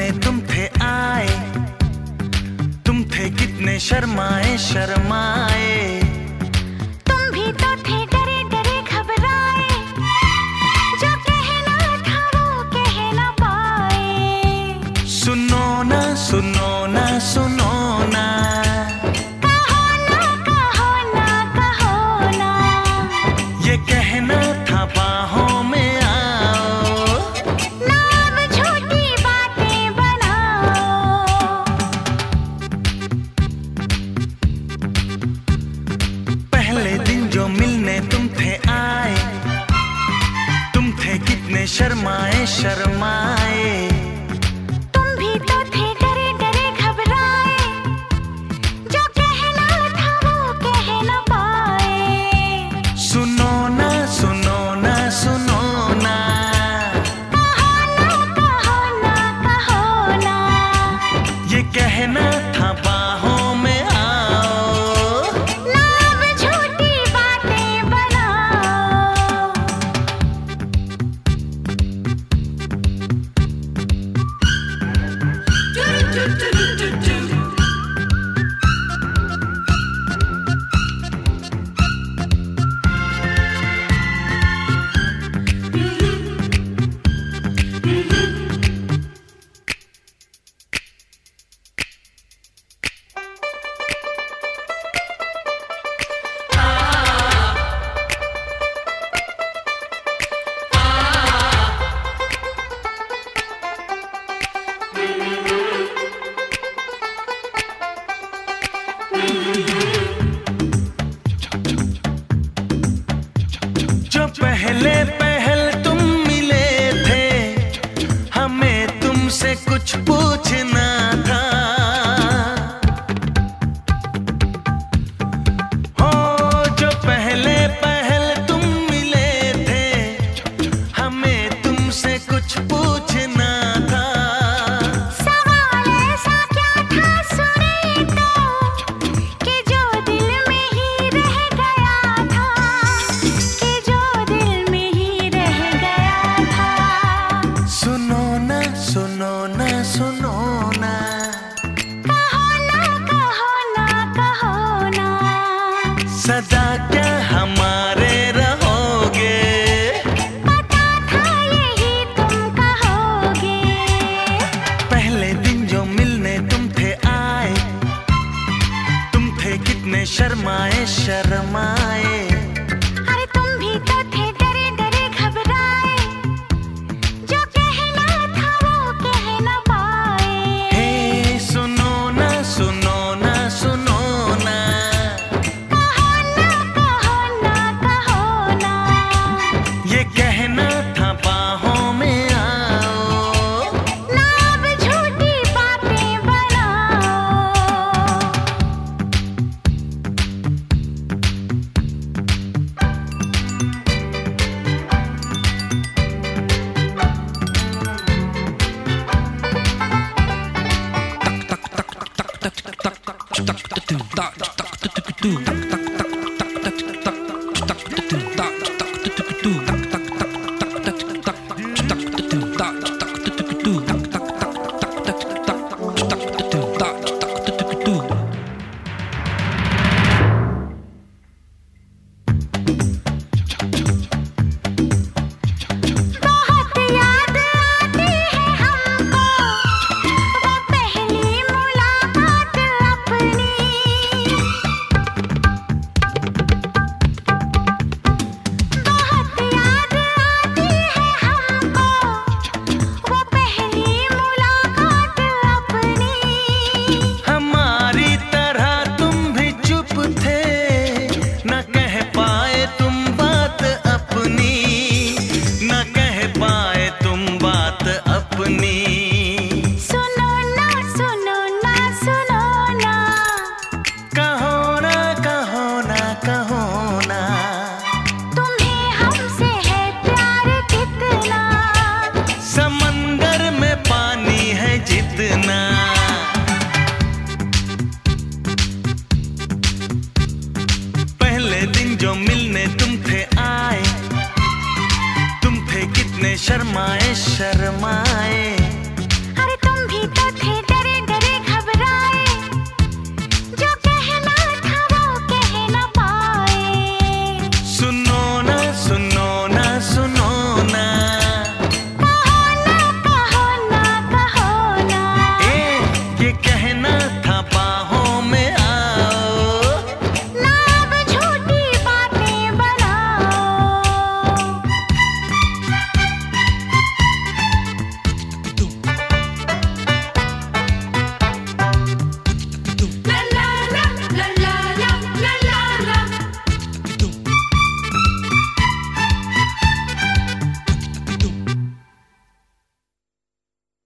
मिलने तुम थे आए, तुम थे कितने शर्माए शर्माए। तुम भी तो थे डरे डरे घबराए, जो कहना था वो कह ना पाए। सुनो ना सुनो ना सुनो ना, कहो ना कहो ना कहो ना, ये कहना था बाहों में आओ, ना अब झूठी बातें बनाओ। पहले दिन जो मिलने तुम थे आए, तुम थे कितने शर्माए शर्माए। तुम भी तो थे डरे डरे घबराए, जो कहना था वो कह ना पाए। सुनो ना सुनो ना सुनो ना, कहो ना कहो ना, ये कहना था बाहों में आओ, ना अब झूठी बातें बनाओ। जो पहले पहल तुम मिले थे, हमें तुमसे कुछ पूछना था। हो जो पहले पहल तुम मिले थे, हमें तुमसे कुछ पूछना था। सवाल ऐसा क्या था सुने तो, कि जो दिल में ही रह गया था, कि जो दिल में ही रह गया था। सुनो ना सुनो ना सुनो ना, कहो ना कहो ना कहो ना, सदा क्या हमारे रहोगे। पता था यही तुम कहोगे। पहले दिन जो मिलने तुम थे आए, तुम थे कितने शर्माए शर्माए। अरे तुम भी तो थे डरे डरे घबराए, जो कहना था वो कह ना पाए। हे सुनो ना सुनो ना सुनो ना, कहो ना कहो ना, ये कहना था बाहों में आओ, ना अब झूठी बातें बनाओ। tak tak tak tak tak tak tak tak tak tak tak tak tak tak